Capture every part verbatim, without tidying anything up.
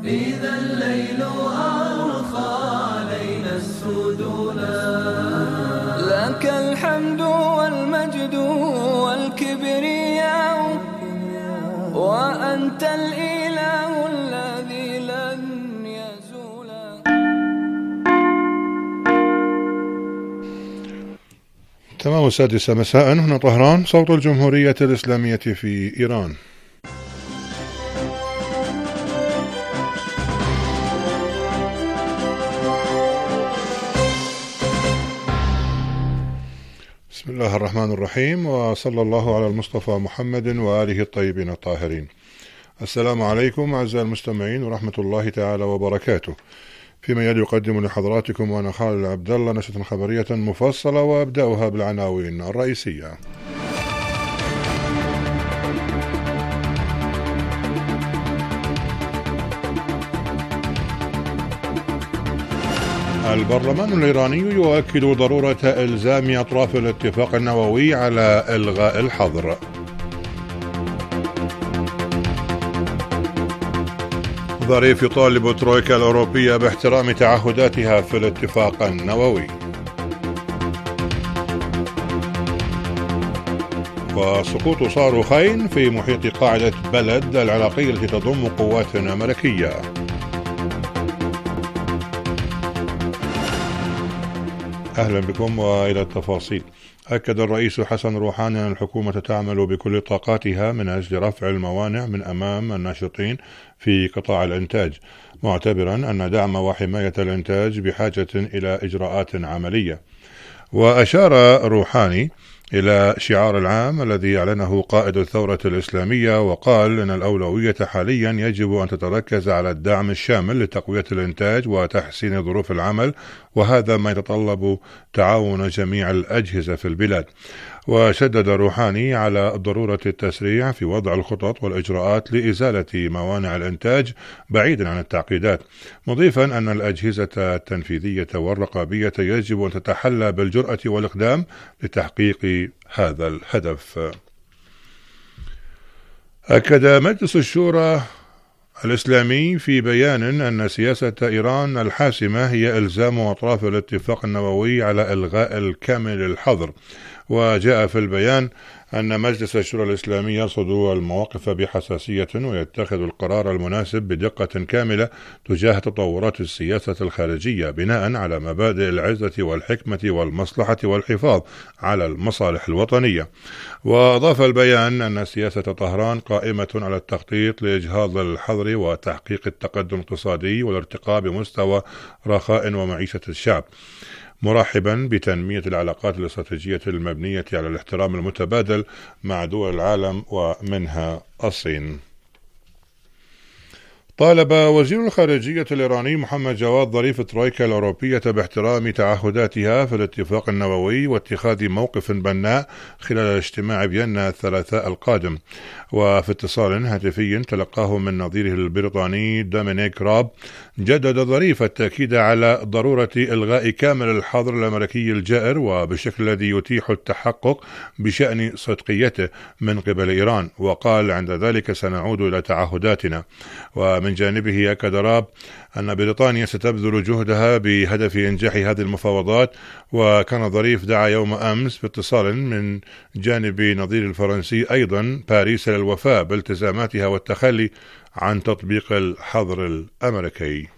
إذا الليل أرخى علينا السدولا. لك الحمد والمجد والكبرياء وأنت الإله الذي لن يزول. تمام السادسة مساء، هنا طهران، صوت الجمهورية الإسلامية في إيران. بسم الله الرحمن الرحيم، وصلى الله على المصطفى محمد وآله الطيبين الطاهرين. السلام عليكم أعزائي المستمعين ورحمة الله تعالى وبركاته. فيما يلي يقدم لحضراتكم وأنا خالد عبد الله نشرة خبرية مفصلة، وأبدأها بالعناوين الرئيسية. البرلمان الإيراني يؤكد ضرورة إلزام أطراف الاتفاق النووي على إلغاء الحظر. ظريف يطالب ترويكا الأوروبية باحترام تعهداتها في الاتفاق النووي. وسقوط صاروخين في محيط قاعدة بلد العراقية التي تضم قوات أمريكية. أهلا بكم وإلى التفاصيل. أكد الرئيس حسن روحاني أن الحكومة تعمل بكل طاقاتها من أجل رفع الموانع من أمام الناشطين في قطاع الإنتاج، معتبرا أن دعم وحماية الإنتاج بحاجة إلى إجراءات عملية. وأشار روحاني إلى شعار العام الذي أعلنه قائد الثورة الإسلامية، وقال إن الأولوية حاليا يجب أن تتركز على الدعم الشامل لتقوية الإنتاج وتحسين ظروف العمل، وهذا ما يتطلب تعاون جميع الأجهزة في البلاد. وشدد روحاني على ضرورة التسريع في وضع الخطط والإجراءات لإزالة موانع الإنتاج بعيدا عن التعقيدات، مضيفا أن الأجهزة التنفيذية والرقابية يجب أن تتحلى بالجرأة والإقدام لتحقيق هذا الهدف. أكد مجلس الشورى الإسلامي في بيان أن سياسة إيران الحاسمة هي إلزام أطراف الاتفاق النووي على إلغاء الكامل الحظر. وجاء في البيان أن مجلس الشورى الإسلامي يرصد المواقف بحساسية ويتخذ القرار المناسب بدقة كاملة تجاه تطورات السياسة الخارجية بناء على مبادئ العزة والحكمة والمصلحة والحفاظ على المصالح الوطنية. وأضاف البيان أن سياسة طهران قائمة على التخطيط لإجهاض الحظر وتحقيق التقدم الاقتصادي والارتقاء بمستوى رخاء ومعيشة الشعب، مرحبا بتنمية العلاقات الاستراتيجية المبنية على الاحترام المتبادل مع دول العالم ومنها الصين. طالب وزير الخارجية الإيراني محمد جواد ظريف ترويكا الأوروبية باحترام تعهداتها في الاتفاق النووي واتخاذ موقف بناء خلال اجتماع فيينا الثلاثاء القادم. وفي اتصال هاتفي تلقاه من نظيره البريطاني دومينيك راب، جدد ظريف التأكيد على ضرورة إلغاء كامل الحظر الأمريكي الجائر وبالشكل الذي يتيح التحقق بشأن صدقيته من قبل إيران، وقال عند ذلك سنعود إلى تعهداتنا. ومن جانبه أكد راب أن بريطانيا ستبذل جهدها بهدف إنجاح هذه المفاوضات. وكان ظريف دعا يوم أمس باتصال من جانب نظير الفرنسي أيضا باريس للوفاء بالتزاماتها والتخلي عن تطبيق الحظر الأمريكي.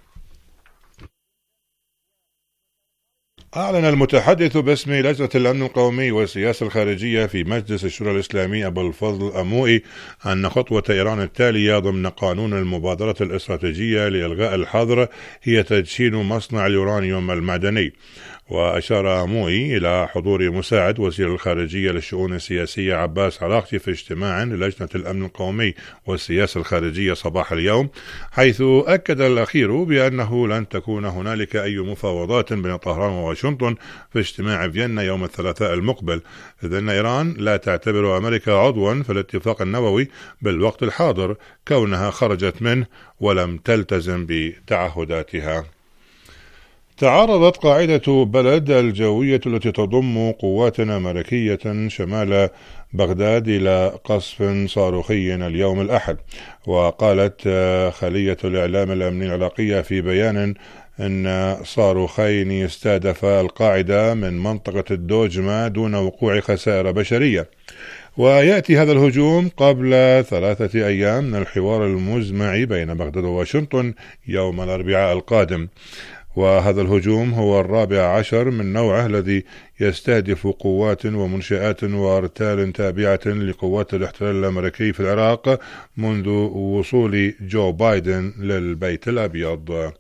أعلن المتحدث باسم لجنة الأمن القومي والسياسة الخارجية في مجلس الشورى الإسلامي أبو الفضل أموئي أن خطوة إيران التالية ضمن قانون المبادرة الاستراتيجية لإلغاء الحظر هي تدشين مصنع اليورانيوم المعدني. وأشار أموئي إلى حضور مساعد وزير الخارجية للشؤون السياسية عباس عراقجي في اجتماع للجنة الأمن القومي والسياسة الخارجية صباح اليوم، حيث أكد الأخير بأنه لن تكون هنالك أي مفاوضات بين طهران وواشنطن في اجتماع فيينا يوم الثلاثاء المقبل، إذ أن إيران لا تعتبر أمريكا عضوا في الاتفاق النووي بالوقت الحاضر كونها خرجت منه ولم تلتزم بتعهداتها. تعرضت قاعدة بلد الجوية التي تضم قوات أمريكية شمال بغداد إلى قصف صاروخي اليوم الأحد. وقالت خلية الإعلام الأمني العراقية في بيان أن صاروخين استهدفا القاعدة من منطقة الدوجمة دون وقوع خسائر بشرية. ويأتي هذا الهجوم قبل ثلاثة أيام من الحوار المزمع بين بغداد وواشنطن يوم الأربعاء القادم. وهذا الهجوم هو الرابع عشر من نوعه الذي يستهدف قوات ومنشآت وأرتال تابعة لقوات الاحتلال الأمريكي في العراق منذ وصول جو بايدن للبيت الأبيض.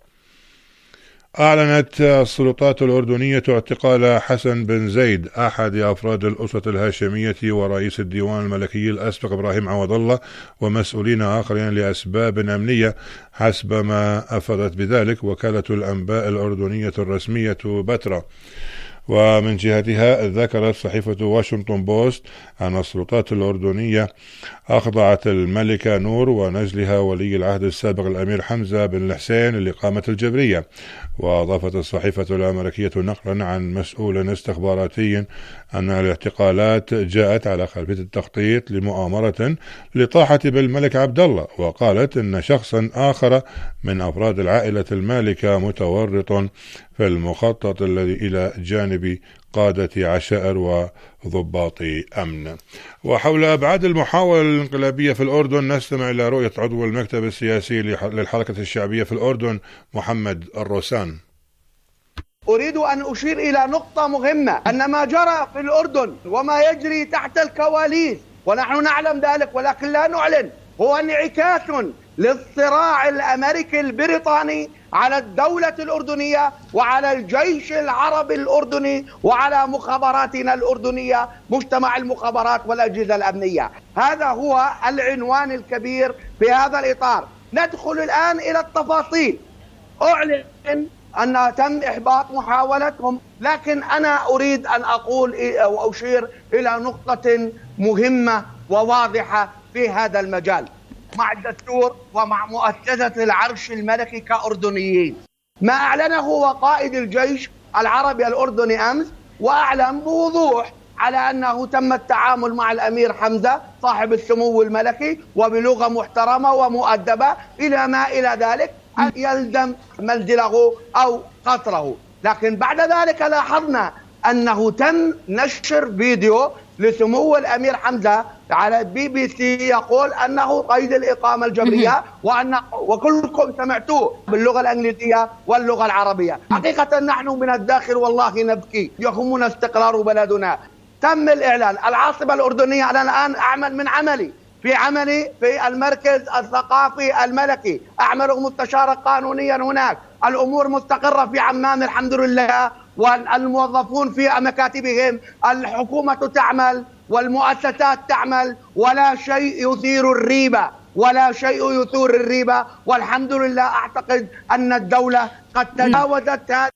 أعلنت السلطات الأردنية اعتقال حسن بن زيد أحد أفراد الأسرة الهاشمية ورئيس الديوان الملكي الأسبق إبراهيم عوض الله ومسؤولين آخرين لأسباب أمنية حسب ما أفادت بذلك وكالة الأنباء الأردنية الرسمية بترا. ومن جهتها ذكرت صحيفة واشنطن بوست أن السلطات الأردنية أخضعت الملكة نور ونجلها ولي العهد السابق الأمير حمزة بن الحسين للإقامة الجبرية. وأضافت الصحيفة الأمريكية نقلا عن مسؤول استخباراتي أن الاعتقالات جاءت على خلفية التخطيط لمؤامرة لطاحة بالملك عبد الله. وقالت أن شخصا آخر من أفراد العائلة المالكة متورط في المخطط الذي إلى جانب قادة عشائر وضباط أمن. وحول أبعاد المحاولة الانقلابية في الأردن نستمع إلى رؤية عضو المكتب السياسي للحركة الشعبية في الأردن محمد الروسان. أريد أن أشير إلى نقطة مهمة، أن ما جرى في الأردن وما يجري تحت الكواليس ونحن نعلم ذلك ولكن لا نعلن هو انعكاس للصراع الأمريكي البريطاني على الدولة الأردنية وعلى الجيش العربي الأردني وعلى مخابراتنا الأردنية، مجتمع المخابرات والأجهزة الأمنية. هذا هو العنوان الكبير في هذا الإطار. ندخل الآن إلى التفاصيل. أعلن أن تم إحباط محاولتهم، لكن أنا أريد أن أقول أو أشير إلى نقطة مهمة وواضحة في هذا المجال مع الدستور ومع مؤسسة العرش الملكي كأردنيين. ما أعلنه هو قائد الجيش العربي الأردني أمس، وأعلن بوضوح على أنه تم التعامل مع الأمير حمزة صاحب السمو الملكي وبلغة محترمة ومؤدبة إلى ما إلى ذلك أن يلزم منزله أو قصره. لكن بعد ذلك لاحظنا أنه تم نشر فيديو لسمو الأمير حمزة على بي بي سي يقول أنه قيد الإقامة الجبرية وأن وكلكم سمعتوه باللغة الإنجليزية واللغة العربية. حقيقة نحن من الداخل والله نبكي، يهمنا استقرار بلدنا. تم الإعلان. العاصمة الأردنية، أنا الآن أعمل من عملي في عملي في المركز الثقافي الملكي، أعمل مستشارا قانونيا هناك. الأمور مستقرة في عمان الحمد لله، والموظفون في مكاتبهم، الحكومة تعمل والمؤسسات تعمل، ولا شيء يثير الريبة ولا شيء يثير الريبة، والحمد لله. أعتقد أن الدولة قد تجاوزت هذا.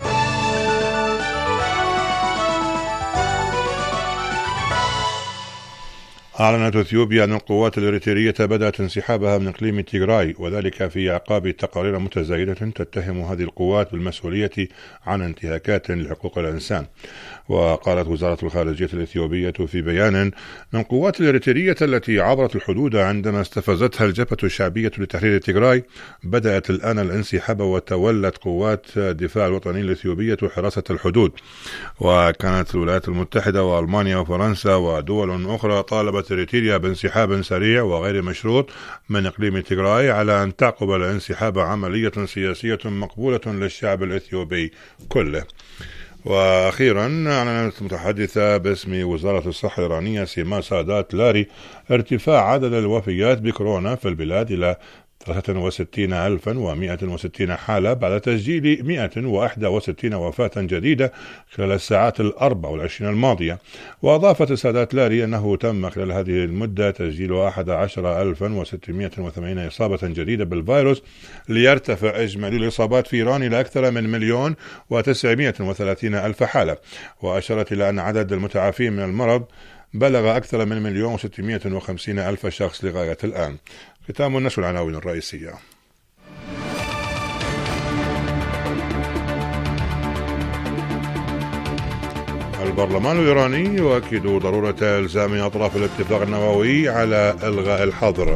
أعلنت إثيوبيا أن القوات الإريترية بدأت انسحابها من إقليم تيغراي، وذلك في أعقاب تقارير متزايدة تتهم هذه القوات بالمسؤولية عن انتهاكات لحقوق الإنسان. وقالت وزارة الخارجية الإثيوبية في بيان أن القوات الإريترية التي عبرت الحدود عندما استفزتها الجبهة الشعبية لتحرير تيغراي بدأت الآن الانسحاب، وتولت قوات الدفاع الوطني الإثيوبية حراسة الحدود. وكانت الولايات المتحدة وألمانيا وفرنسا ودول أخرى طالبت إريتريا بانسحاب سريع وغير مشروط من إقليم تيغراي على أن تعقب الانسحاب عملية سياسية مقبولة للشعب الإثيوبي كله. وأخيرا أعلنت متحدثة باسم وزارة الصحة الإيرانية سيما سادات لاري ارتفاع عدد الوفيات بكورونا في البلاد إلى ثلاثة وستين ألفا ومئة وستين حالة بعد تسجيل مئة وواحد وستين وفاة جديدة خلال الساعات الأربع والعشرين الماضية. وأضافت السادات لاري أنه تم خلال هذه المدة تسجيل أحد عشر ألفا وستمئة وثمانين إصابة جديدة بالفيروس، ليرتفع إجمالي الإصابات في إيران إلى أكثر من مليون وتسعمئة وثلاثين ألف حالة. وأشارت إلى أن عدد المتعافين من المرض بلغ أكثر من مليون وستمئة وخمسين ألف شخص لغاية الآن. ختام النشر العناوين الرئيسية. البرلمان الإيراني يؤكد ضرورة إلزام أطراف الاتفاق النووي على إلغاء الحظر.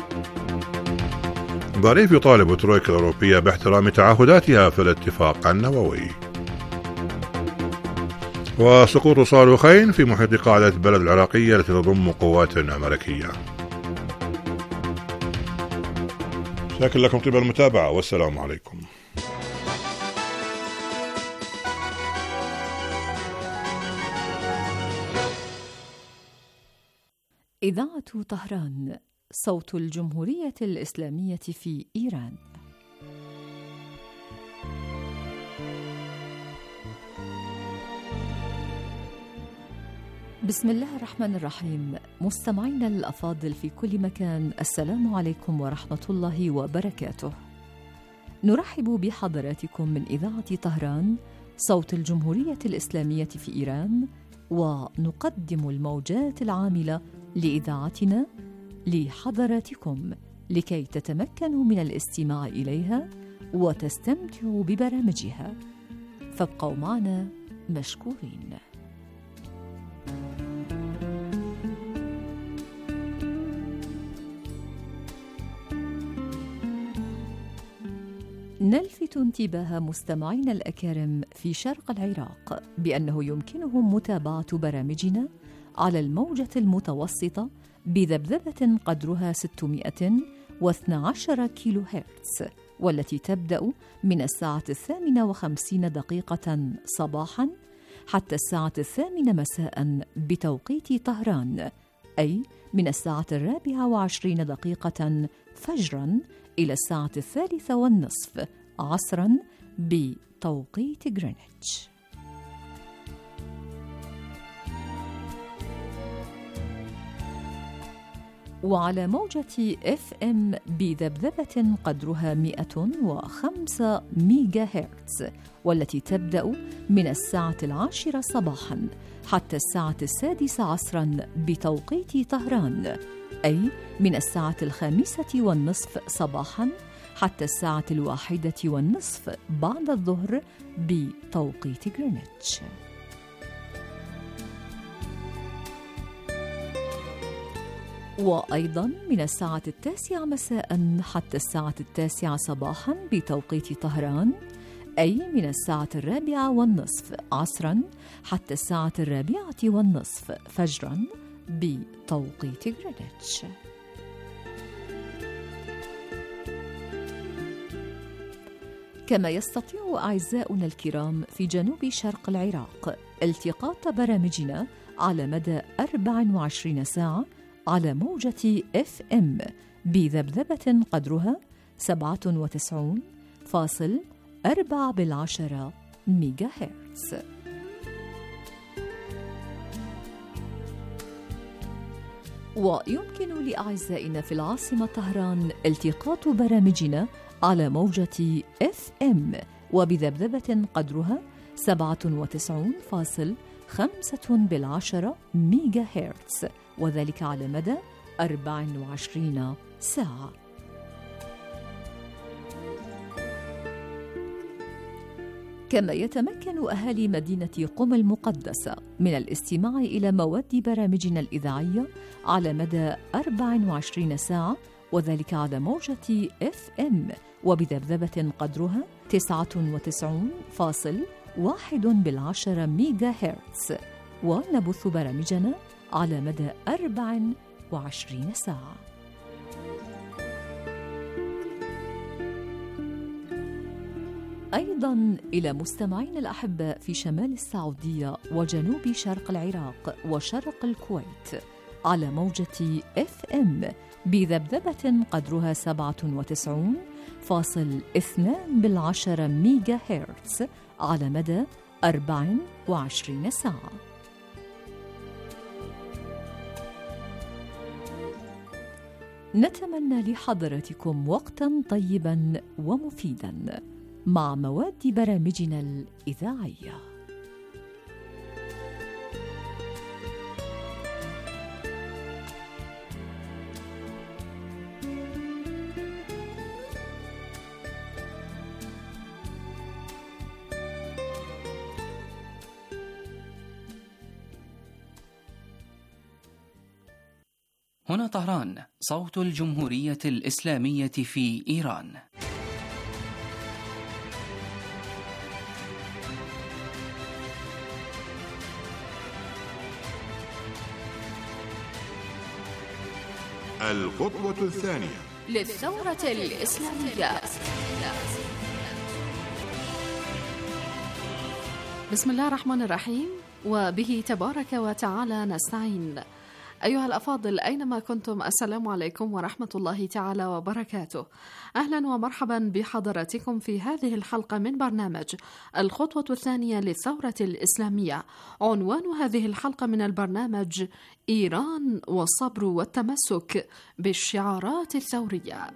ظريف يطالب الترويكا الأوروبية باحترام تعهداتها في الاتفاق النووي. وسقوط صاروخين في محيط قاعدة بلد العراقية التي تضم قوات أمريكية. شكرا لكم طيب المتابعة والسلام عليكم. إذاعة طهران، صوت الجمهورية الإسلامية في إيران. بسم الله الرحمن الرحيم. مستمعينا الأفاضل في كل مكان، السلام عليكم ورحمة الله وبركاته. نرحب بحضراتكم من إذاعة طهران، صوت الجمهورية الإسلامية في إيران، ونقدم الموجات العاملة لإذاعتنا لحضراتكم لكي تتمكنوا من الاستماع إليها وتستمتعوا ببرامجها، فابقوا معنا مشكورين. نلفت انتباه مستمعينا الأكارم في شرق العراق بأنه يمكنهم متابعة برامجنا على الموجة المتوسطة بذبذبة قدرها ستمائة واثني عشر كيلو هرتز، والتي تبدأ من الساعة الثامنة وخمسين دقيقة صباحاً حتى الساعة الثامنة مساءً بتوقيت طهران، أي من الساعة الرابعة وعشرين دقيقة فجراً إلى الساعة الثالثة والنصف عصراً بتوقيت غرينتش. وعلى موجة إف إم بذبذبة قدرها مئة وخمسة ميجا هرتز، والتي تبدأ من الساعة العاشرة صباحاً حتى الساعة السادسة عصراً بتوقيت طهران، أي من الساعة الخامسة والنصف صباحاً حتى الساعة الواحدة والنصف بعد الظهر بتوقيت غرينتش. وأيضاً من الساعة التاسعة مساءً حتى الساعة التاسعة صباحاً بتوقيت طهران، أي من الساعة الرابعة والنصف عصراً حتى الساعة الرابعة والنصف فجراً بتوقيت غرينتش. كما يستطيع أعزاؤنا الكرام في جنوب شرق العراق التقاط برامجنا على مدى أربع وعشرين ساعة على موجة إف إم بذبذبة قدرها سبعة وتسعين فاصل أربعة بالعشرة ميجا هرتز. ويمكن لأعزائنا في العاصمة طهران التقاط برامجنا على موجة إف إم وبذبذبة قدرها سبعة وتسعين فاصل خمسة بالعشرة ميجا هرتز، وذلك على مدى أربع وعشرين ساعة. كما يتمكن أهالي مدينة قم المقدسة من الاستماع إلى مواد برامجنا الإذاعية على مدى أربع وعشرين ساعة، وذلك على موجة إف إم وبذبذبة قدرها تسعة وتسعين فاصل واحد بالعشرة ميجا هرتز، ونبث برامجنا على مدى أربع وعشرين ساعة. أيضاً إلى مستمعين الأحباء في شمال السعودية وجنوب شرق العراق وشرق الكويت على موجة إف إم بذبذبة قدرها سبعة وتسعين فاصل اثنان بالعشرة ميجا هرتز على مدى أربع وعشرين ساعة. نتمنى لحضراتكم وقتاً طيباً ومفيداً مع مواد برامجنا الإذاعية. هنا طهران، صوت الجمهورية الإسلامية في إيران. الخطوة الثانية للثورة الإسلامية. بسم الله الرحمن الرحيم، وبه تبارك وتعالى نستعين. أيها الأفاضل أينما كنتم، السلام عليكم ورحمة الله تعالى وبركاته. أهلا ومرحبا بحضراتكم في هذه الحلقة من برنامج الخطوة الثانية للثورة الإسلامية. عنوان هذه الحلقة من البرنامج: إيران والصبر والتمسك بالشعارات الثورية.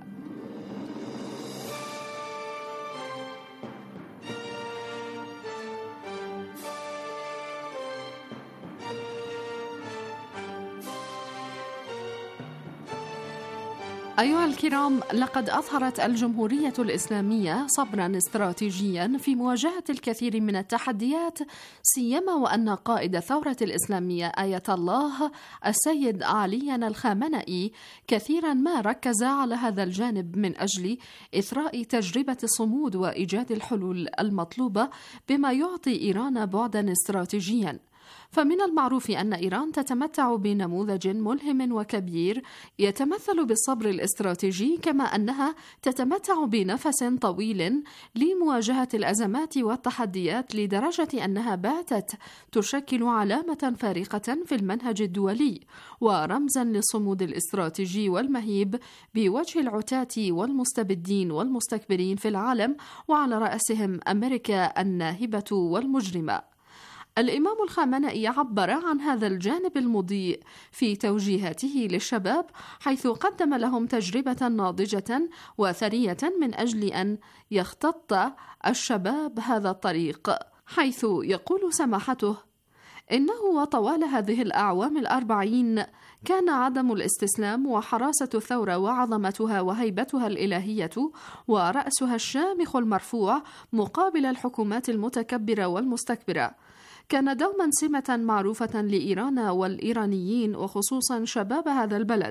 أيها الكرام، لقد أظهرت الجمهورية الإسلامية صبراً استراتيجياً في مواجهة الكثير من التحديات، سيما وأن قائد الثورة الإسلامية آية الله السيد علي الخامنئي كثيراً ما ركز على هذا الجانب من أجل إثراء تجربة الصمود وإيجاد الحلول المطلوبة، بما يعطي إيران بعداً استراتيجياً. فمن المعروف أن إيران تتمتع بنموذج ملهم وكبير يتمثل بالصبر الاستراتيجي، كما أنها تتمتع بنفس طويل لمواجهة الأزمات والتحديات، لدرجة أنها باتت تشكل علامة فارقة في المنهج الدولي ورمزا للصمود الاستراتيجي والمهيب بوجه العتاة والمستبدين والمستكبرين في العالم، وعلى رأسهم أمريكا الناهبة والمجرمة. الإمام الخامنئي عبر عن هذا الجانب المضيء في توجيهاته للشباب، حيث قدم لهم تجربة ناضجة وثرية من أجل أن يختط الشباب هذا الطريق، حيث يقول سماحته: إنه وطوال هذه الأعوام الأربعين كان عدم الاستسلام وحراسة الثورة وعظمتها وهيبتها الإلهية ورأسها الشامخ المرفوع مقابل الحكومات المتكبرة والمستكبرة كان دوما سمة معروفة لإيران والإيرانيين، وخصوصا شباب هذا البلد.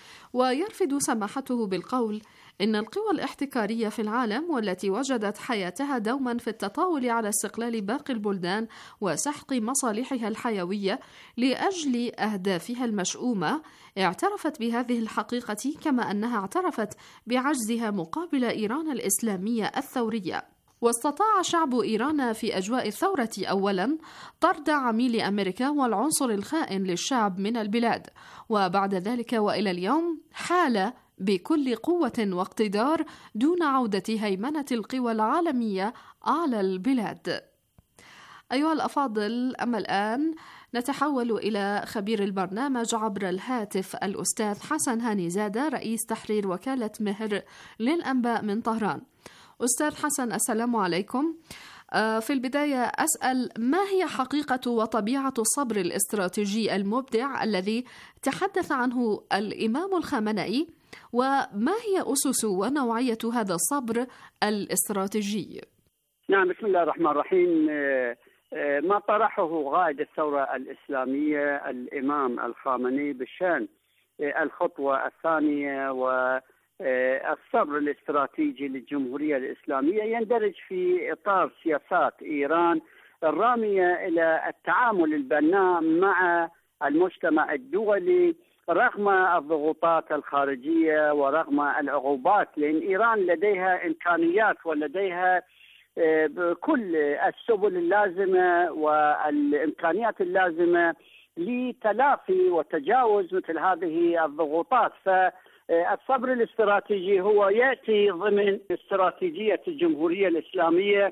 ويرفض سماحته بالقول إن القوى الاحتكارية في العالم، والتي وجدت حياتها دوما في التطاول على استقلال باقي البلدان وسحق مصالحها الحيوية لأجل أهدافها المشؤومة، اعترفت بهذه الحقيقة، كما أنها اعترفت بعجزها مقابل إيران الإسلامية الثورية. واستطاع شعب إيران في أجواء الثورة أولا طرد عميل أمريكا والعنصر الخائن للشعب من البلاد، وبعد ذلك وإلى اليوم حال بكل قوة واقتدار دون عودة هيمنة القوى العالمية على البلاد. أيها الأفاضل، أما الآن نتحول إلى خبير البرنامج عبر الهاتف، الأستاذ حسن هاني زادة، رئيس تحرير وكالة مهر للأنباء من طهران. أستاذ حسن، السلام عليكم. في البداية أسأل: ما هي حقيقة وطبيعة الصبر الاستراتيجي المبدع الذي تحدث عنه الإمام الخامنئي، وما هي أسس ونوعية هذا الصبر الاستراتيجي؟ نعم، بسم الله الرحمن الرحيم. ما طرحه قائد الثورة الإسلامية الإمام الخامنئي بشأن الخطوة الثانية و الصبر الاستراتيجي للجمهورية الإسلامية يندرج في إطار سياسات إيران الرامية إلى التعامل البناء مع المجتمع الدولي رغم الضغوطات الخارجية ورغم العقوبات، لأن إيران لديها إمكانيات ولديها كل السبل اللازمة والإمكانيات اللازمة لتلافي وتجاوز مثل هذه الضغوطات. ف الصبر الاستراتيجي هو يأتي ضمن استراتيجية الجمهورية الإسلامية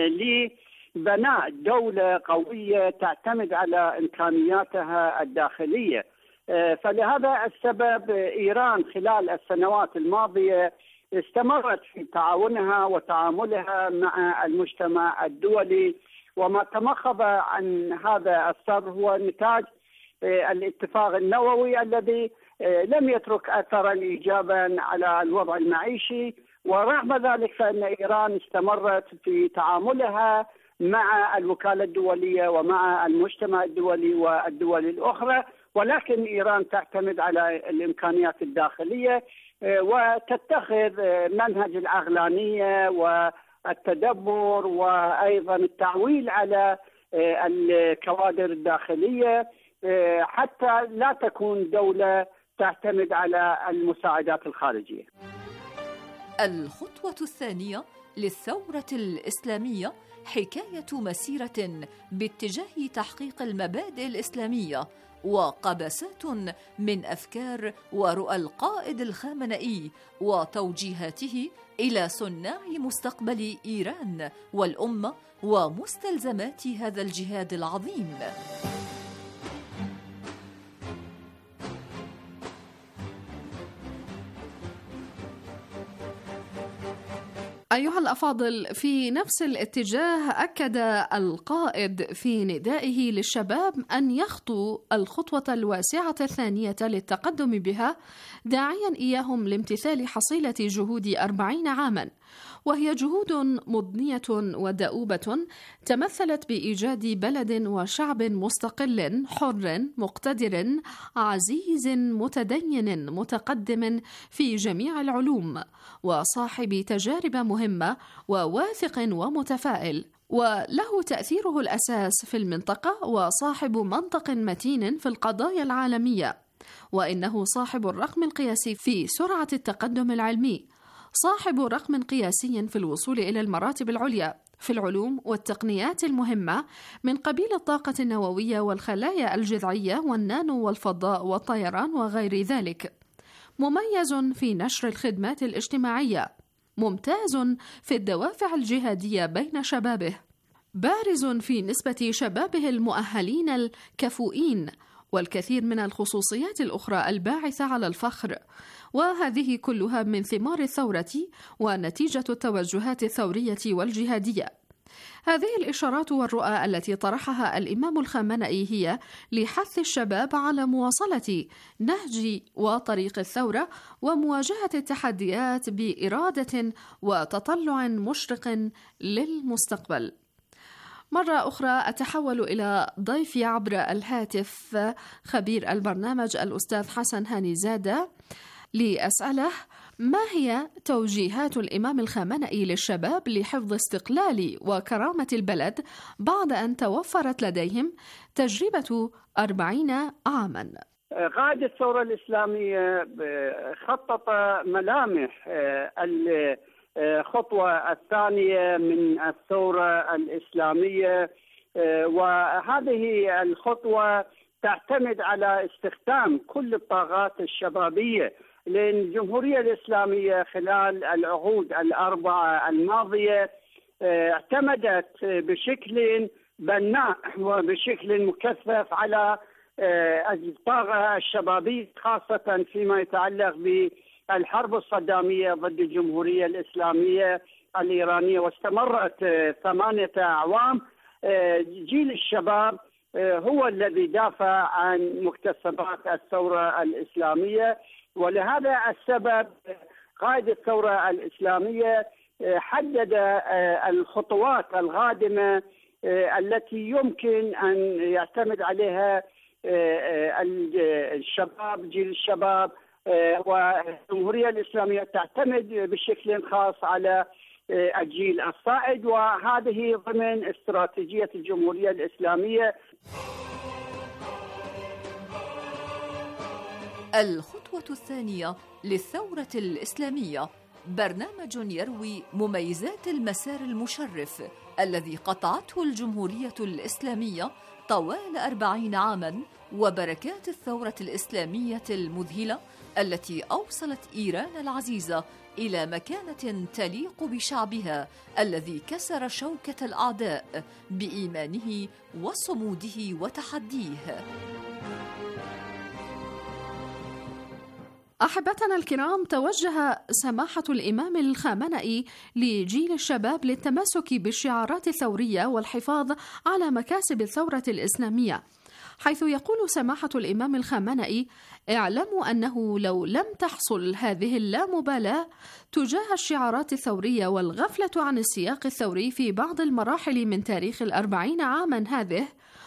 لبناء دولة قوية تعتمد على إمكانياتها الداخلية. فلهذا السبب إيران خلال السنوات الماضية استمرت في تعاونها وتعاملها مع المجتمع الدولي، وما تمخض عن هذا الصبر هو نتاج الاتفاق النووي الذي لم يترك أثرا إيجابا على الوضع المعيشي، ورغم ذلك فإن إيران استمرت في تعاملها مع الوكالة الدولية ومع المجتمع الدولي والدول الأخرى، ولكن إيران تعتمد على الإمكانيات الداخلية وتتخذ منهج العقلانية والتدبر وأيضا التعويل على الكوادر الداخلية حتى لا تكون دولة تعتمد على المساعدات الخارجية. الخطوة الثانية للثورة الإسلامية حكاية مسيرة باتجاه تحقيق المبادئ الإسلامية وقبسات من أفكار ورؤى القائد الخامنئي وتوجيهاته إلى صناع مستقبل إيران والأمة ومستلزمات هذا الجهاد العظيم. أيها الأفاضل، في نفس الاتجاه أكد القائد في ندائه للشباب أن يخطوا الخطوة الواسعة الثانية للتقدم بها، داعيا إياهم لامتثال حصيلة جهود أربعين عاما، وهي جهود مضنية ودؤوبة تمثلت بإيجاد بلد وشعب مستقل حر مقتدر عزيز متدين متقدم في جميع العلوم وصاحب تجارب مهمة وواثق ومتفائل، وله تأثيره الأساس في المنطقة وصاحب منطق متين في القضايا العالمية، وإنه صاحب الرقم القياسي في سرعة التقدم العلمي، صاحب رقم قياسي في الوصول إلى المراتب العليا في العلوم والتقنيات المهمة من قبيل الطاقة النووية والخلايا الجذعية والنانو والفضاء والطيران وغير ذلك، مميز في نشر الخدمات الاجتماعية، ممتاز في الدوافع الجهادية بين شبابه، بارز في نسبة شبابه المؤهلين الكفؤين، والكثير من الخصوصيات الأخرى الباعثة على الفخر، وهذه كلها من ثمار الثورة ونتيجة التوجهات الثورية والجهادية. هذه الإشارات والرؤى التي طرحها الإمام الخامنئي هي لحث الشباب على مواصلة نهج وطريق الثورة ومواجهة التحديات بإرادة وتطلع مشرق للمستقبل. مرة أخرى أتحول إلى ضيفي عبر الهاتف خبير البرنامج الأستاذ حسن هانيزادة لأسأله ما هي توجيهات الإمام الخامنئي للشباب لحفظ استقلال وكرامة البلد بعد أن توفرت لديهم تجربة أربعين عاما؟ قائد الثورة الإسلامية خطط ملامح الخطوة الثانية من الثورة الإسلامية، وهذه الخطوة تعتمد على استخدام كل الطاقات الشبابية، لأن الجمهورية الإسلامية خلال العقود الأربعة الماضية اعتمدت بشكل بناء وبشكل مكثف على الطاقة الشبابية، خاصة فيما يتعلق بالحرب الصدامية ضد الجمهورية الإسلامية الإيرانية، واستمرت ثمانية أعوام. جيل الشباب هو الذي دافع عن مكتسبات الثورة الإسلامية، ولهذا السبب قائد الثورة الإسلامية حدد الخطوات القادمة التي يمكن أن يعتمد عليها الشباب، جيل الشباب، والجمهورية الإسلامية تعتمد بشكل خاص على الجيل الصاعد، وهذه ضمن استراتيجية الجمهورية الإسلامية. الخطوة الثانية للثورة الإسلامية برنامج يروي مميزات المسار المشرف الذي قطعته الجمهورية الإسلامية طوال أربعين عاماً، وبركات الثورة الإسلامية المذهلة التي أوصلت إيران العزيزة إلى مكانة تليق بشعبها الذي كسر شوكة الأعداء بإيمانه وصموده وتحديه. أحبتنا الكرام، توجه سماحة الإمام الخامنئي لجيل الشباب للتمسك بالشعارات الثورية والحفاظ على مكاسب الثورة الإسلامية، حيث يقول سماحة الإمام الخامنئي: اعلموا أنه لو لم تحصل هذه اللامبالاة تجاه الشعارات الثورية والغفلة عن السياق الثوري في بعض المراحل من تاريخ الأربعين عاما هذه،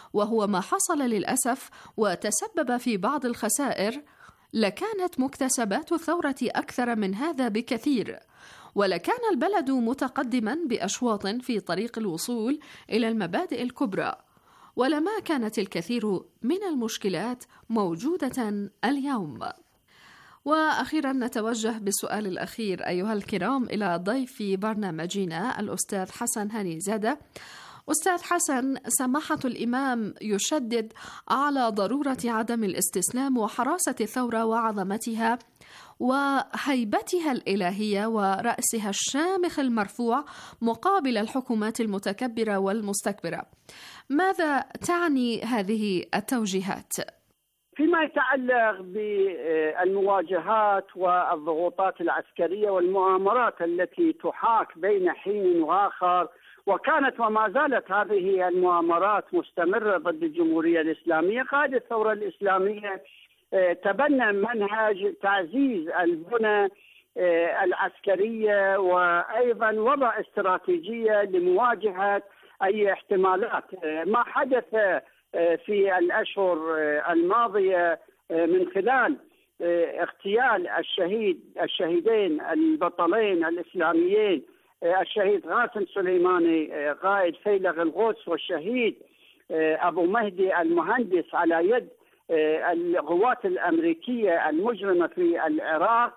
وهو ما حصل للأسف وتسبب في بعض الخسائر، لكانت مكتسبات الثورة أكثر من هذا بكثير، ولكان البلد متقدما بأشواط في طريق الوصول إلى المبادئ الكبرى، ولما كانت الكثير من المشكلات موجودة اليوم. وأخيرا نتوجه بالسؤال الأخير أيها الكرام إلى ضيف برنامجنا الأستاذ حسن هنيزادة. أستاذ حسن، سماحة الإمام يشدد على ضرورة عدم الاستسلام وحراسة الثورة وعظمتها وهيبتها الإلهية ورأسها الشامخ المرفوع مقابل الحكومات المتكبرة والمستكبرة. ماذا تعني هذه التوجيهات؟ فيما يتعلق بالمواجهات والضغوطات العسكرية والمؤامرات التي تحاك بين حين وآخر، وكانت وما زالت هذه المؤامرات مستمرة ضد الجمهورية الإسلامية، قائد الثورة الإسلامية تبنى منهج تعزيز البنى العسكرية، وأيضا وضع استراتيجية لمواجهة أي احتمالات. ما حدث في الأشهر الماضية من خلال اغتيال الشهيد الشهيدين البطلين الإسلاميين، الشهيد غاسم سليماني قائد فيلق القدس، والشهيد أبو مهدي المهندس على يد القوات الأمريكية المجرمة في العراق،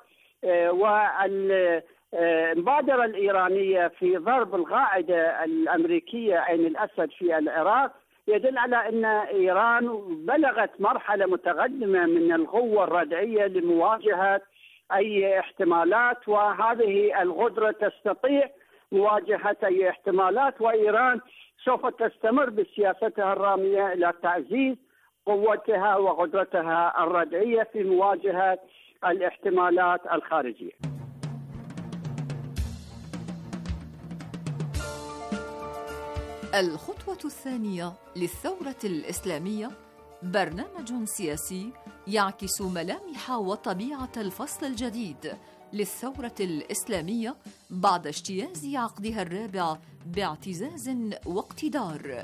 والمبادرة الإيرانية في ضرب القاعدة الأمريكية عين الأسد في العراق، يدل على أن إيران بلغت مرحلة متقدمة من القوة الردعية لمواجهة أي احتمالات، وهذه القدرة تستطيع مواجهة أي احتمالات، وإيران سوف تستمر بسياستها الرامية إلى تعزيز قوتها وقدرتها الردعية في مواجهة الاحتمالات الخارجية. الخطوة الثانية للثورة الإسلامية برنامج سياسي يعكس ملامح وطبيعة الفصل الجديد للثورة الإسلامية بعد اجتياز عقدها الرابع باعتزاز واقتدار.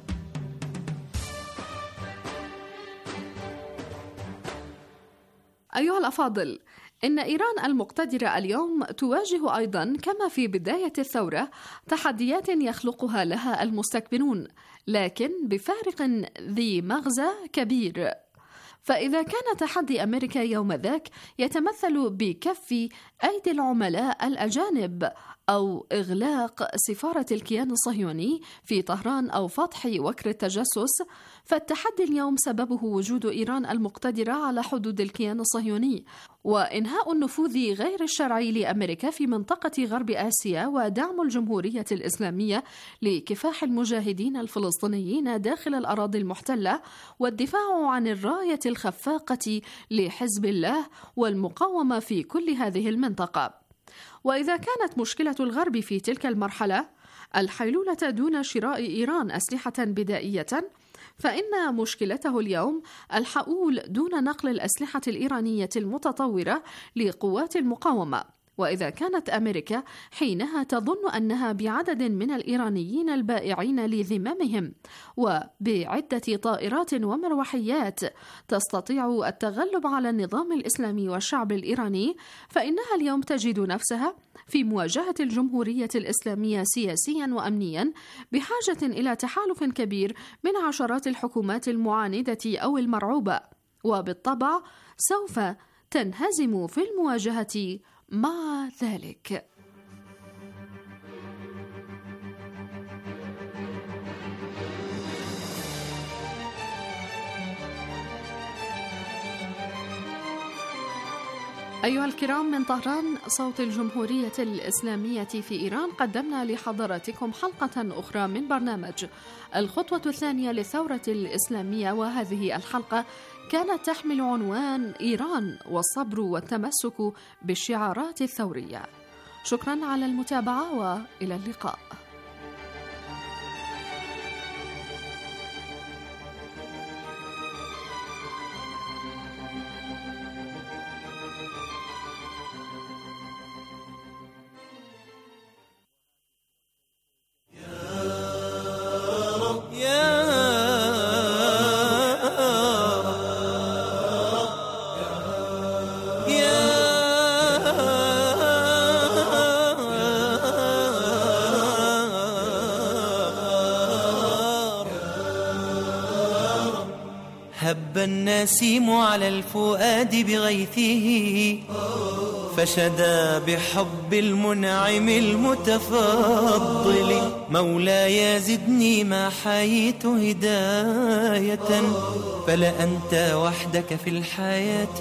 أيها الأفاضل، إن إيران المقتدرة اليوم تواجه أيضا كما في بداية الثورة تحديات يخلقها لها المستكبرون، لكن بفارق ذي مغزى كبير. فإذا كان تحدي أمريكا يوم ذاك يتمثل بكف أيدي العملاء الأجانب أو إغلاق سفارة الكيان الصهيوني في طهران أو فتح وكر التجسس، فالتحدي اليوم سببه وجود إيران المقتدرة على حدود الكيان الصهيوني وإنهاء النفوذ غير الشرعي لأمريكا في منطقة غرب آسيا، ودعم الجمهورية الإسلامية لكفاح المجاهدين الفلسطينيين داخل الأراضي المحتلة، والدفاع عن الراية الخفاقة لحزب الله والمقاومة في كل هذه المنطقة. وإذا كانت مشكلة الغرب في تلك المرحلة الحيلولة دون شراء إيران أسلحة بدائية، فإن مشكلته اليوم الحؤول دون نقل الأسلحة الإيرانية المتطورة لقوات المقاومة. وإذا كانت أمريكا حينها تظن أنها بعدد من الإيرانيين البائعين لذممهم وبعدة طائرات ومروحيات تستطيع التغلب على النظام الإسلامي والشعب الإيراني، فإنها اليوم تجد نفسها في مواجهة الجمهورية الإسلامية سياسيا وأمنيا بحاجة إلى تحالف كبير من عشرات الحكومات المعاندة أو المرعوبة، وبالطبع سوف تنهزم في المواجهة مع ذلك. أيها الكرام، من طهران صوت الجمهورية الإسلامية في إيران قدمنا لحضراتكم حلقة أخرى من برنامج الخطوة الثانية للثورة الإسلامية، وهذه الحلقة كانت تحمل عنوان إيران والصبر والتمسك بالشعارات الثورية. شكرا على المتابعة وإلى اللقاء. يا هب النسيم على الفؤاد بغيثه فشدا بحب المنعم المتفضل. مولاي زدني ما حييت هداية فلأنت وحدك في الحياة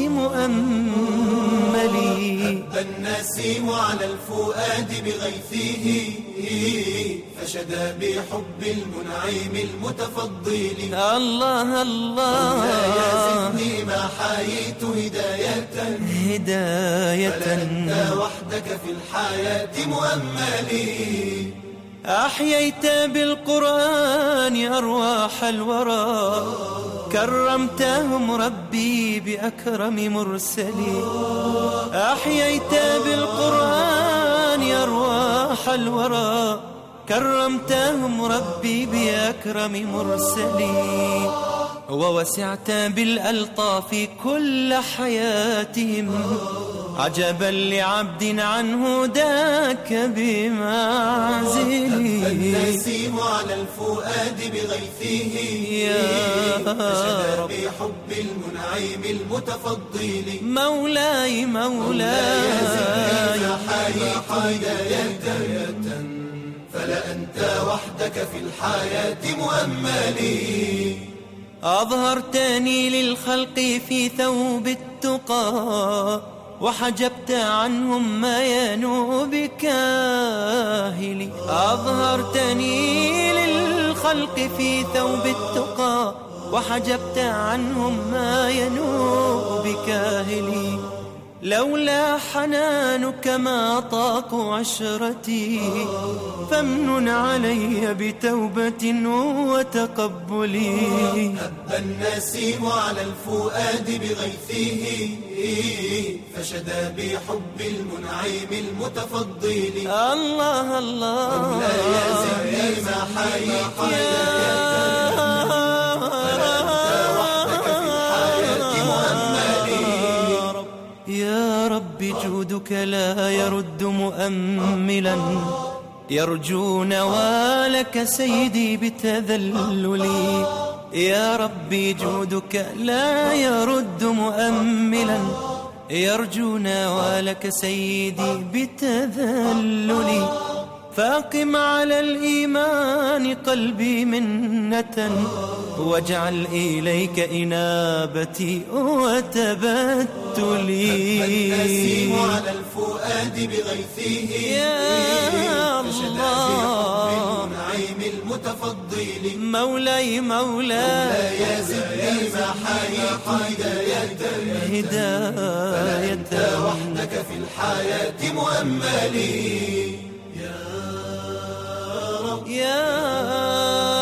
مؤملي. هب النسيم على الفؤاد بغيثه فشدا بحب المنعم المتفضل. الله الله مولاي زدني ما حييت هداية هداية فلأنت وحدك في الحياة مؤملي. أحييت بالقرآن أرواح الورى كرمتهم ربي بأكرم مرسلي. أحييت بالقرآن أرواح الورى كرمتهم ربي بأكرم مرسلي. ووسعت بالألطاف كل حياتهم عجبا لعبد عنه ذاك بمعزلي. هب النسيم على الفؤاد بغيثه فشدا بحب المنعم المتفضل. مولاي مولاي يا حييت هداية فلأنت وحدك في الحياة مؤملي. أظهرتني للخلق في ثوب التقى وحجبت عنهم ما ينوء بكاهلي. أظهرتني للخلق في ثوب التقى وحجبت عنهم ما ينوء بكاهلي. لولا حنانك ما طاقوا عشرتي فامنن علي بتوبة وتقبلي. هب النسيم على الفؤاد بغيثه فشدا بحب المنعم المتفضل. الله الله مولاي زدني ما حييت هداية فلأنت وحدك في الحياة مؤملي. يا رب جودك لا يرد مؤملا يرجو نوالك سيدي بتذللي. يا ربي جودك لا يرد مؤملا يرجو نوالك سيدي بتذللي. فاقم على الإيمان قلبي منة واجعل إليك إنابتي وتبتلي. النسيم على الفؤاد بغيثه فشدا بحب المنعم المتفضل. مولاي مولاي زدني ما حييت هداية هداية فلأنت وحدك في الحياة مؤملي. يا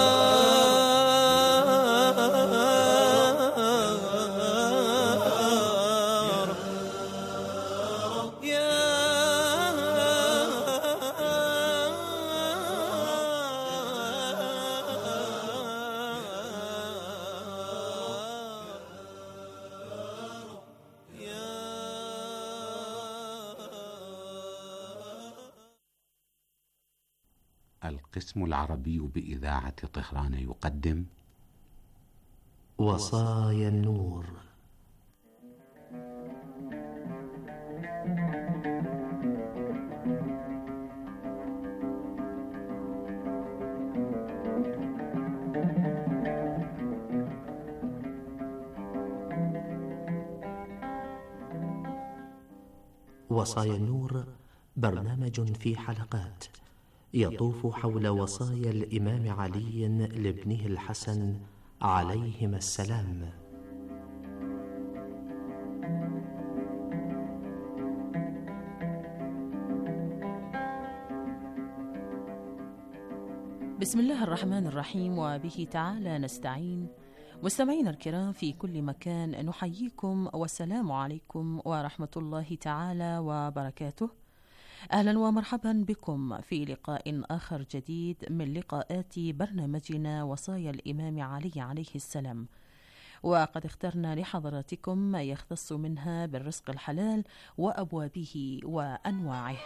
القسم العربي بإذاعة طهران يقدم وصايا النور. وصايا النور برنامج في حلقات يطوف حول وصايا الإمام علي لابنه الحسن عليهما السلام. بسم الله الرحمن الرحيم وبه تعالى نستعين. مستمعينا الكرام في كل مكان نحييكم والسلام عليكم ورحمة الله تعالى وبركاته. أهلا ومرحبا بكم في لقاء آخر جديد من لقاءات برنامجنا وصايا الإمام علي عليه السلام، وقد اخترنا لحضراتكم ما يختص منها بالرزق الحلال وأبوابه وأنواعه.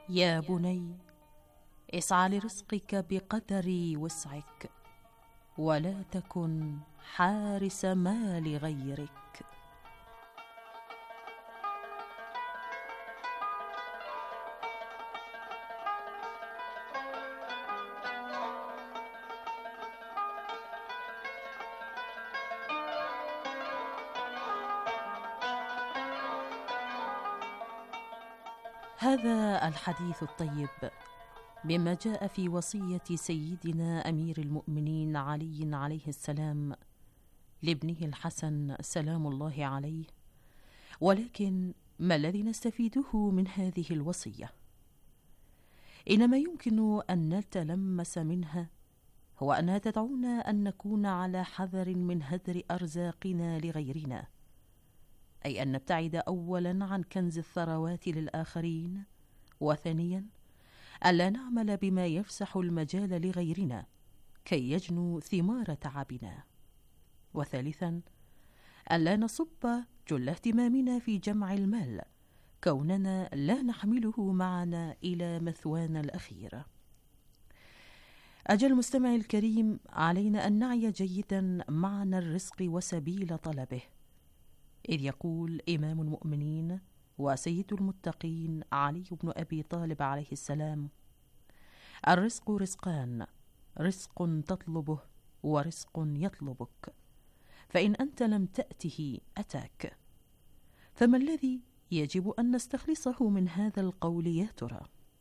يا بني اسعى لرزقك بقدر وسعك، ولا تكن حارس مال غيرك. هذا الحديث الطيب مما جاء في وصية سيدنا أمير المؤمنين علي عليه السلام لابنه الحسن سلام الله عليه. ولكن ما الذي نستفيده من هذه الوصية؟ إنما يمكن أن نتلمس منها هو أنها تدعونا أن نكون على حذر من هدر أرزاقنا لغيرنا، أي أن نبتعد أولا عن كنز الثروات للآخرين، وثانيا ألا نعمل بما يفسح المجال لغيرنا كي يجنوا ثمار تعبنا، وثالثا ألا نصب جل اهتمامنا في جمع المال كوننا لا نحمله معنا إلى مثوانا الأخير. أجل المستمع الكريم، علينا أن نعي جيدا معنى الرزق وسبيل طلبه، إذ يقول إمام المؤمنين وسيد المتقين علي بن أبي طالب عليه السلام: الرزق رزقان، رزق تطلبه ورزق يطلبك، فإن أنت لم تأته أتاك. فما الذي يجب أن نستخلصه من هذا القول يا ترى؟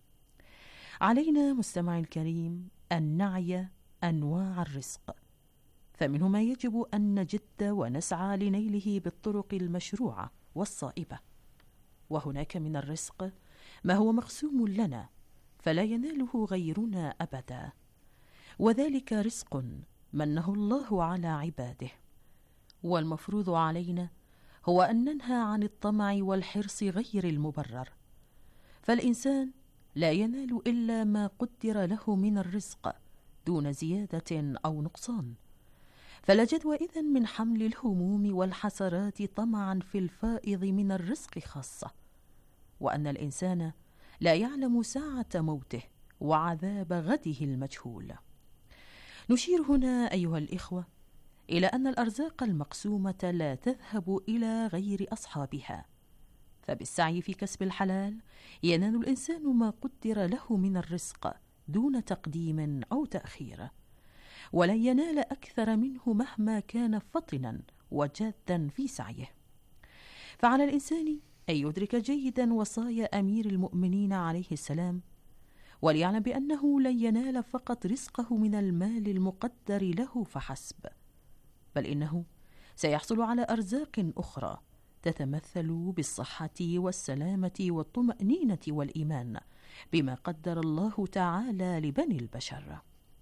علينا مستمع الكريم أن نعي أنواع الرزق، فمنه ما يجب أن نجد ونسعى لنيله بالطرق المشروعة والصائبة، وهناك من الرزق ما هو مقسوم لنا فلا يناله غيرنا أبدا، وذلك رزق منه الله على عباده. والمفروض علينا هو أن ننهى عن الطمع والحرص غير المبرر، فالإنسان لا ينال إلا ما قدر له من الرزق دون زيادة أو نقصان، فلا جدوى إذن من حمل الهموم والحسرات طمعا في الفائض من الرزق خاصة، وأن الإنسان لا يعلم ساعة موته وعذاب غده المجهول. نشير هنا أيها الإخوة إلى أن الأرزاق المقسومة لا تذهب إلى غير أصحابها، فبالسعي في كسب الحلال ينال الإنسان ما قدر له من الرزق دون تقديم أو تأخير، ولا ينال أكثر منه مهما كان فطنا وجادا في سعيه. فعلى الإنسان أن يدرك جيدا وصايا أمير المؤمنين عليه السلام، وليعلم بأنه لن ينال فقط رزقه من المال المقدر له فحسب، بل إنه سيحصل على أرزاق أخرى تتمثل بالصحة والسلامة والطمأنينة والإيمان بما قدر الله تعالى لبني البشر.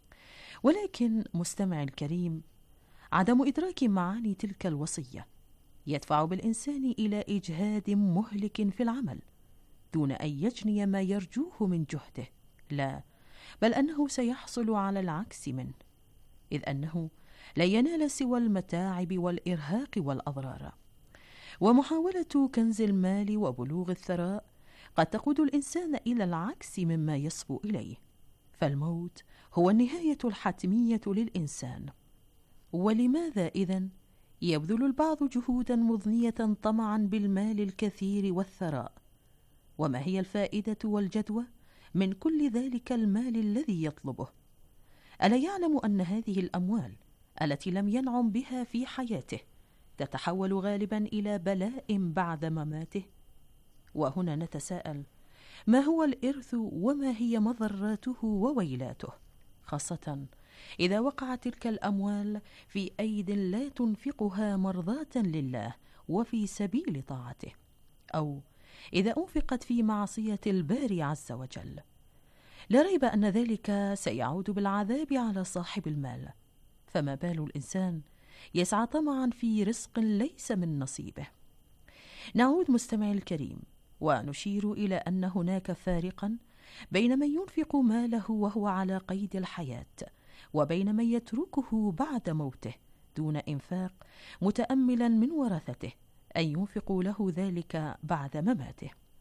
ولكن مستمع الكريم، عدم إدراك معاني تلك الوصية يدفع بالإنسان إلى إجهاد مهلك في العمل دون أن يجني ما يرجوه من جهده، لا، بل أنه سيحصل على العكس منه، إذ أنه لا ينال سوى المتاعب والإرهاق والأضرار. ومحاولة كنز المال وبلوغ الثراء قد تقود الإنسان إلى العكس مما يصبو إليه، فالموت هو النهاية الحتمية للإنسان. ولماذا إذن يبذل البعض جهودا مضنية طمعا بالمال الكثير والثراء؟ وما هي الفائدة والجدوى من كل ذلك المال الذي يطلبه؟ ألا يعلم أن هذه الأموال التي لم ينعم بها في حياته تتحول غالبا إلى بلاء بعد مماته؟ وهنا نتساءل: ما هو الإرث وما هي مضراته وويلاته، خاصة إذا وقعت تلك الأموال في أيد لا تنفقها مرضاة لله وفي سبيل طاعته، أو إذا أنفقت في معصية الباري عز وجل؟ لا ريب أن ذلك سيعود بالعذاب على صاحب المال، فما بال الإنسان يسعى طمعا في رزق ليس من نصيبه؟ نعود مستمعي الكريم ونشير إلى أن هناك فارقا بين من ينفق ماله وهو على قيد الحياة، وبين من يتركه بعد موته دون إنفاق، متأملا من ورثته أن ينفقوا له ذلك بعد مماته.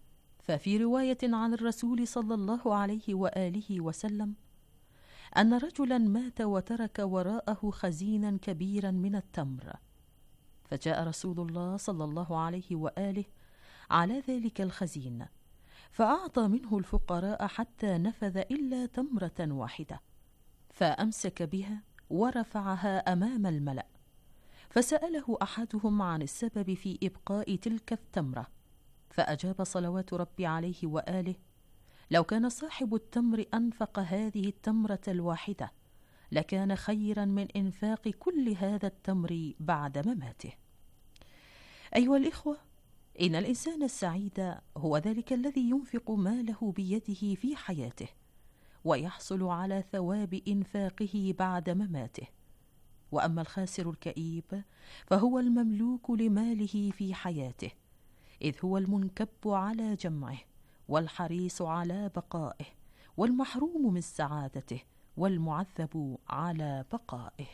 ففي رواية عن الرسول صلى الله عليه وآله وسلم أن رجلا مات وترك وراءه خزينا كبيرا من التمر، فجاء رسول الله صلى الله عليه وآله على ذلك الخزين فأعطى منه الفقراء حتى نفذ إلا تمرة واحدة، فأمسك بها ورفعها أمام الملأ، فسأله أحدهم عن السبب في إبقاء تلك التمرة، فأجاب صلوات ربي عليه وآله: لو كان صاحب التمر أنفق هذه التمرة الواحدة لكان خيرا من إنفاق كل هذا التمر بعد مماته. أيها الإخوة، إن الإنسان السعيد هو ذلك الذي ينفق ماله بيده في حياته ويحصل على ثواب إنفاقه بعد مماته، وأما الخاسر الكئيب فهو المملوك لماله في حياته، إذ هو المنكب على جمعه والحريص على بقائه والمحروم من سعادته والمعذب على بقائه.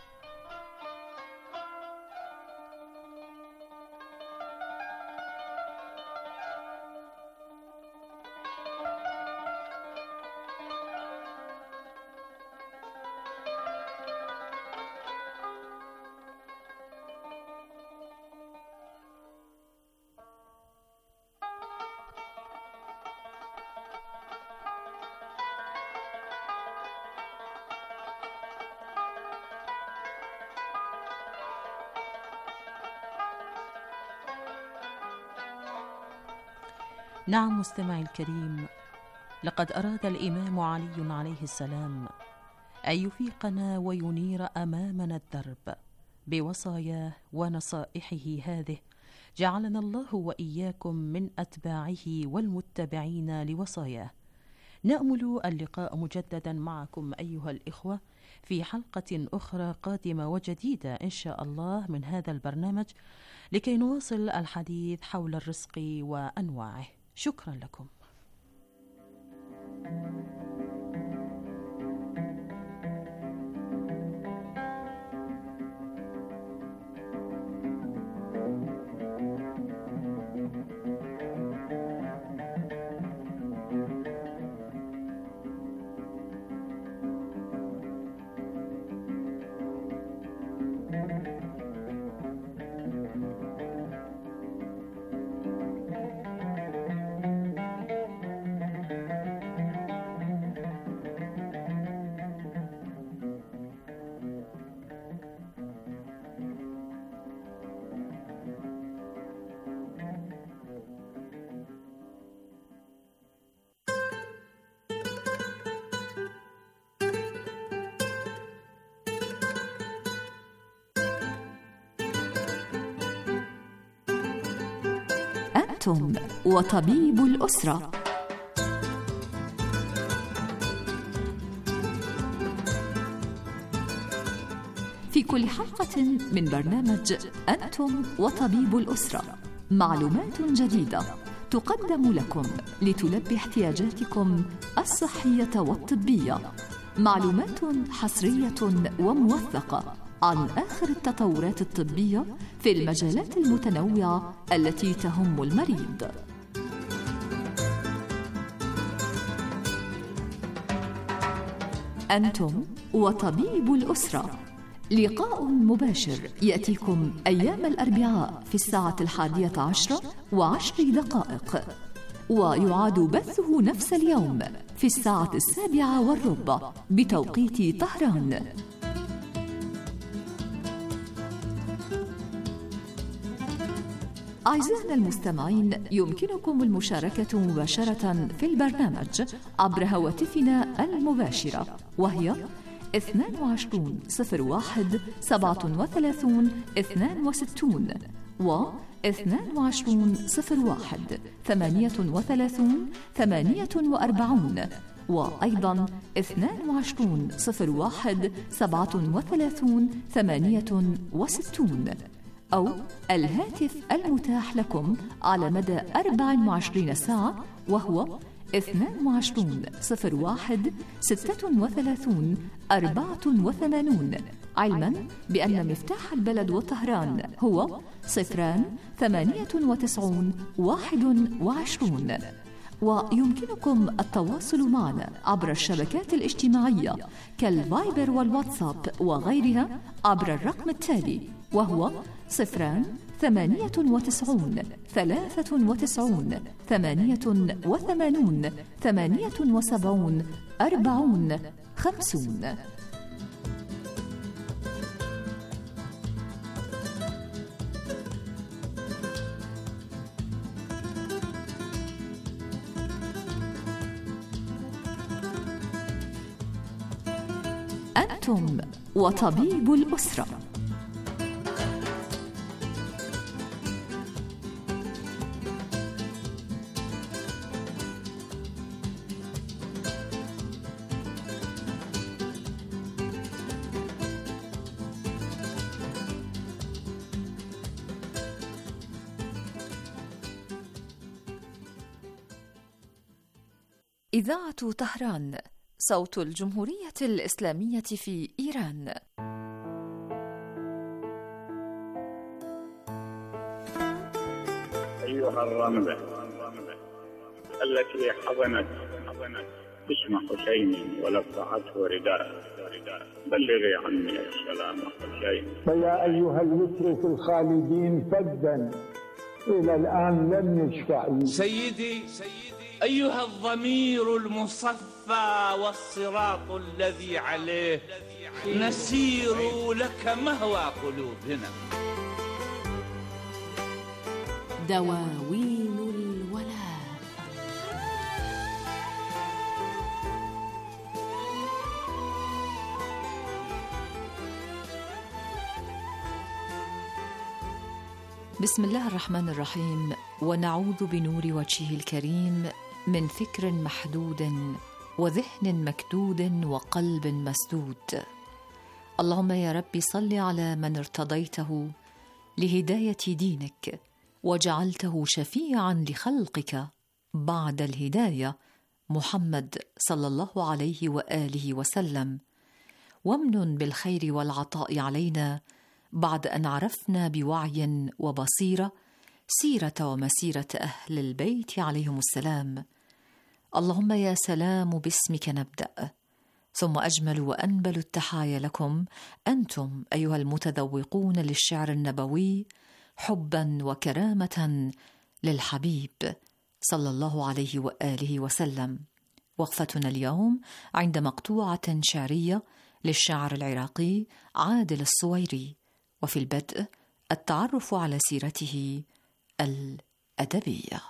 نعم مستمعي الكريم، لقد أراد الإمام علي عليه السلام أن يفيقنا وينير أمامنا الدرب بوصاياه ونصائحه هذه، جعلنا الله وإياكم من أتباعه والمتبعين لوصاياه. نأمل اللقاء مجددا معكم أيها الإخوة في حلقة أخرى قادمة وجديدة إن شاء الله من هذا البرنامج، لكي نواصل الحديث حول الرزق وأنواعه. شكرا لكم. أنتم وطبيب الأسرة. في كل حلقة من برنامج أنتم وطبيب الأسرة معلومات جديدة تقدم لكم لتلبي احتياجاتكم الصحية والطبية، معلومات حصرية وموثقة عن آخر التطورات الطبية في المجالات المتنوعة التي تهم المريض. أنتم وطبيب الأسرة، لقاء مباشر يأتيكم أيام الأربعاء في الساعة الحادية عشرة وعشر دقائق، ويعاد بثه نفس اليوم في الساعة السابعة والربع بتوقيت طهران. أعزائنا المستمعين، يمكنكم المشاركة مباشرة في البرنامج عبر هواتفنا المباشرة، وهي اثنان وعشرون صفر واحد سبعة وثلاثون اثنان وستون و اثنان وعشرون صفر واحد ثمانية وثلاثون ثمانية وأربعون، وأيضا اثنان وعشرون صفر واحد سبعة وثلاثون ثمانية وستون، أو الهاتف المتاح لكم على مدى أربع وعشرين ساعة، وهو اثنان وعشرون صفر واحد ستة وثلاثون أربعة وثمانون، علما بأن مفتاح البلد وطهران هو صفران ثمانية وتسعون واحد وعشرون. ويمكنكم التواصل معنا عبر الشبكات الاجتماعية كالفايبر والواتساب وغيرها عبر الرقم التالي، وهو صفران ثمانية وتسعون ثلاثة وتسعون ثمانية وثمانون ثمانية وسبعون أربعون خمسون. أنتم وطبيب الأسرة. إذاعة طهران، صوت الجمهورية الإسلامية في إيران. أيها الرملة التي حضنت اسم حسين ولفعته رداء، بلغي عني السلام حسين. فيا أيها الوتر في الخالدين فدا إلى الآن لم يشفع. سيدي أيها الضمير المصفى والصراط الذي عليه نسير لك مهوى قلوبنا. دواوين الولاء. بسم الله الرحمن الرحيم. ونعوذ بنور وجهه الكريم من فكر محدود وذهن مكدود وقلب مسدود. اللهم يا ربي صل على من ارتضيته لهداية دينك وجعلته شفيعا لخلقك بعد الهداية، محمد صلى الله عليه وآله وسلم. وامنن بالخير والعطاء علينا بعد أن عرفنا بوعي وبصيرة سيرة ومسيرة أهل البيت عليهم السلام. اللهم يا سلام باسمك نبدأ، ثم أجمل وأنبل التحايا لكم أنتم أيها المتذوقون للشعر النبوي حبا وكرامة للحبيب صلى الله عليه وآله وسلم. وقفتنا اليوم عند مقطوعة شعرية للشاعر العراقي عادل الصويري، وفي البدء التعرف على سيرته الأدبية.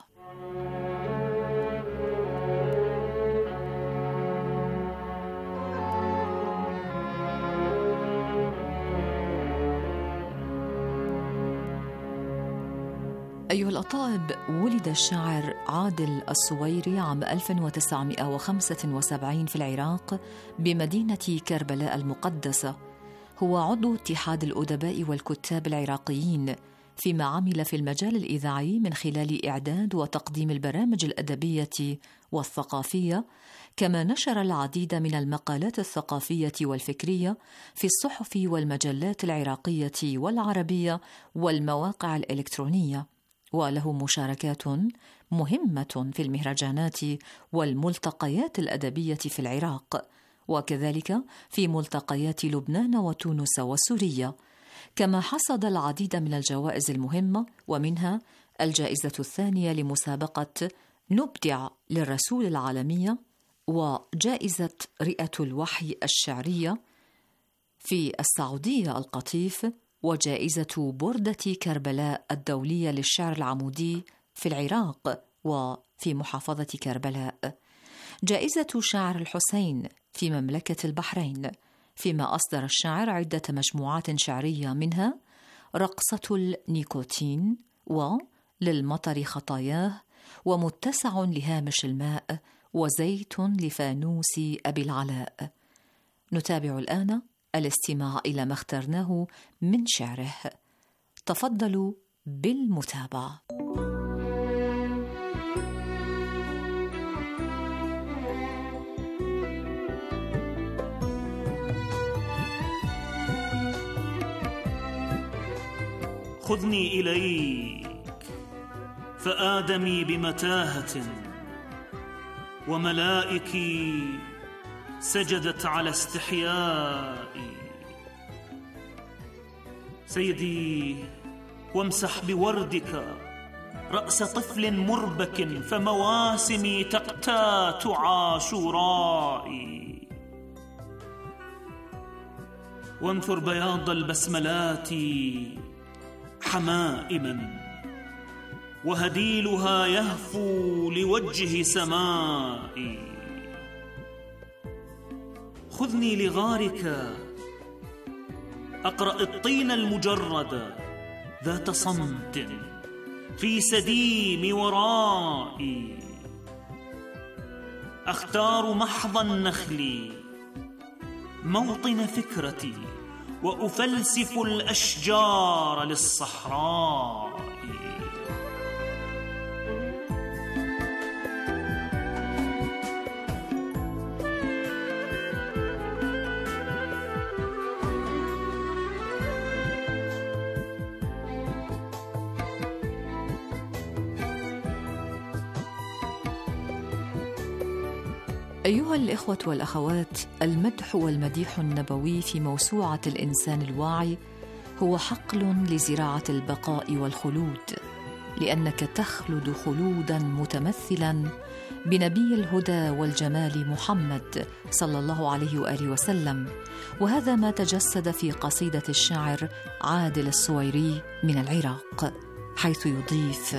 أيها الأطائب، ولد الشاعر عادل الصويري عام ألف وتسعمائة وخمسة وسبعين في العراق بمدينة كربلاء المقدسة. هو عضو اتحاد الأدباء والكتاب العراقيين، فيما عمل في المجال الإذاعي من خلال إعداد وتقديم البرامج الأدبية والثقافية، كما نشر العديد من المقالات الثقافية والفكرية في الصحف والمجلات العراقية والعربية والمواقع الإلكترونية، وله مشاركات مهمة في المهرجانات والملتقيات الأدبية في العراق، وكذلك في ملتقيات لبنان وتونس وسوريا، كما حصد العديد من الجوائز المهمة، ومنها الجائزة الثانية لمسابقة نبدع للرسول العالمية، وجائزة رئة الوحي الشعرية في السعودية القطيف، وجائزة بردة كربلاء الدولية للشعر العمودي في العراق وفي محافظة كربلاء، جائزة شاعر الحسين في مملكة البحرين، فيما أصدر الشاعر عدة مجموعات شعرية، منها رقصة النيكوتين وللمطر خطاياه ومتسع لهامش الماء وزيت لفانوس أبي العلاء. نتابع الآن الاستماع إلى ما اخترناه من شعره. تفضلوا بالمتابعة. خذني إليك فآدمي بمتاهة وملائكي سجدت على استحياء. سيدي وامسح بوردك رأس طفل مربك فمواسمي تقتات عاشورائي. وانثر بياض البسملات حمائما وهديلها يهفو لوجه سمائي. خذني لغارك أقرأ الطين المجرد ذات صمت في سديم ورائي. أختار محض النخل موطن فكرتي وأفلسف الأشجار للصحراء. أيها الإخوة والأخوات، المدح والمديح النبوي في موسوعة الإنسان الواعي هو حقل لزراعة البقاء والخلود، لأنك تخلد خلوداً متمثلاً بنبي الهدى والجمال محمد صلى الله عليه وآله وسلم. وهذا ما تجسد في قصيدة الشاعر عادل الصويري من العراق، حيث يضيف: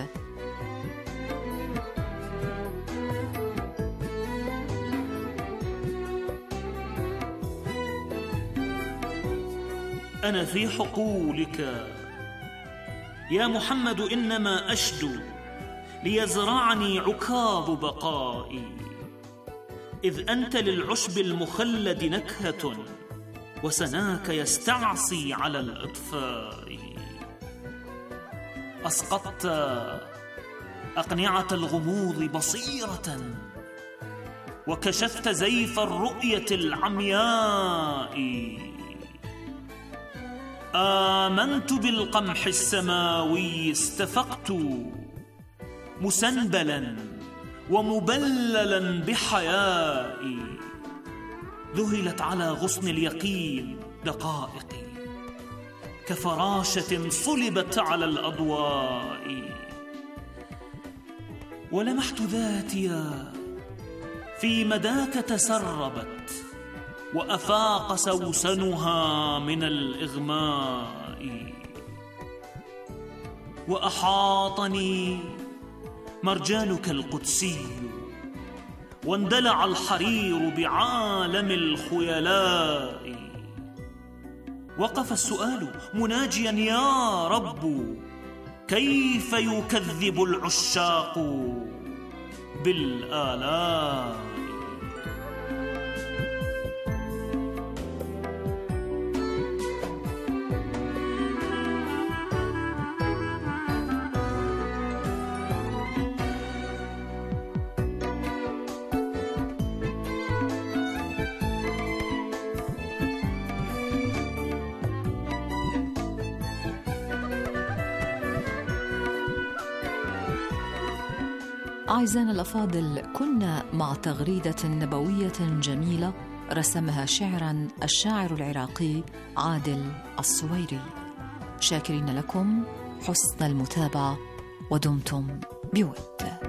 أنا في حقولك يا محمد إنما أشدو ليزرعني عكاظ بقائي، إذ أنت للعشب المخلد نكهة وسناك يستعصي على الإطفاء. أسقطت أقنعة الغموض بصيرة وكشفت زيف الرؤية العمياء. آمنت بالقمح السماوي استفقت مسنبلا ومبللا بحيائي. ذهلت على غصن اليقين دقائقي كفراشة صلبت على الأضواء. ولمحت ذاتي في مداك تسربت وأفاق سوسنها من الإغماء. وأحاطني مرجانك القدسي واندلع الحرير بعالم الخيلاء. وقف السؤال مناجيا: يا رب كيف يكذب العشاق بالآلاء؟ أعزائنا الأفاضل، كنا مع تغريدة نبوية جميلة رسمها شعراً الشاعر العراقي عادل الصويري. شاكرين لكم حسن المتابعة ودمتم بود.